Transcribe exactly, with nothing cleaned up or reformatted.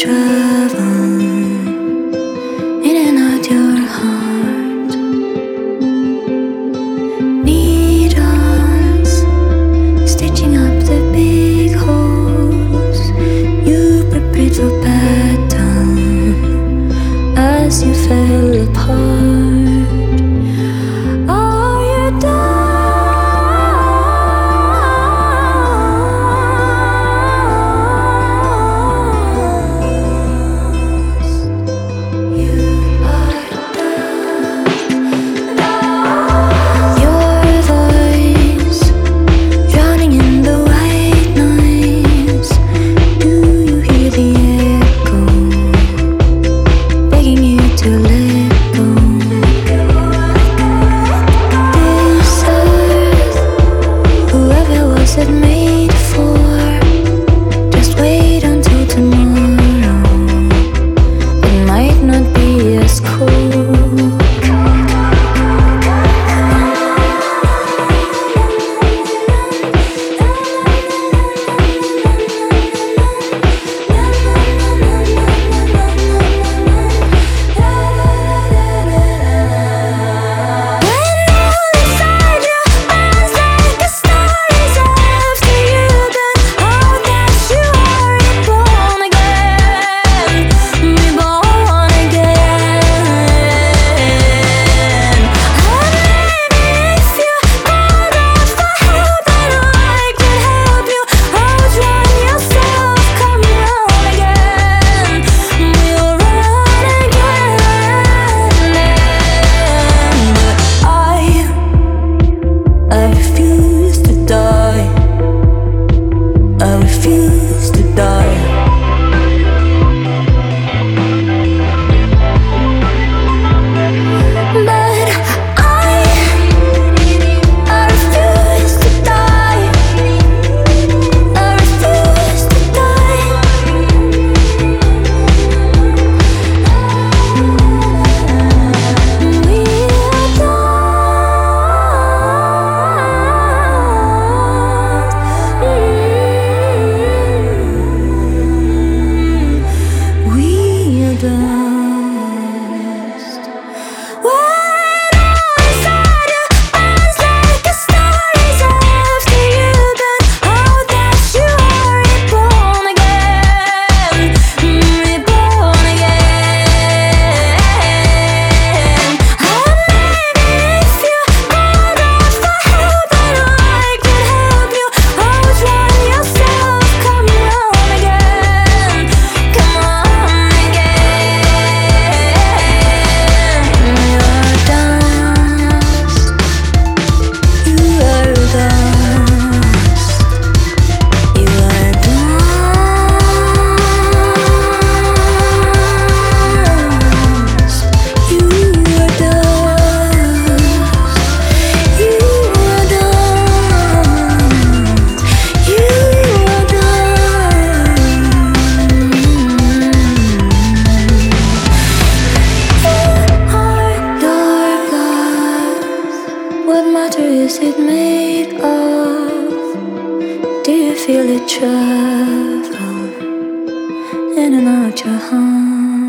travel in and out your heart. Needles stitching up the big holes. You prepared for battle as you fell apart. Are you done? It made for just wait until tomorrow. It might not be as cool. I refuse to die. But I, I refuse to die. I refuse to die. We are dust. When all inside you burns like a star is after you, then oh, that you are reborn again, reborn again. And maybe if you called out for help, then I could help you outrun yourself. Come on again, come on again. What matter is it made of? Do you feel it travel in and out your heart?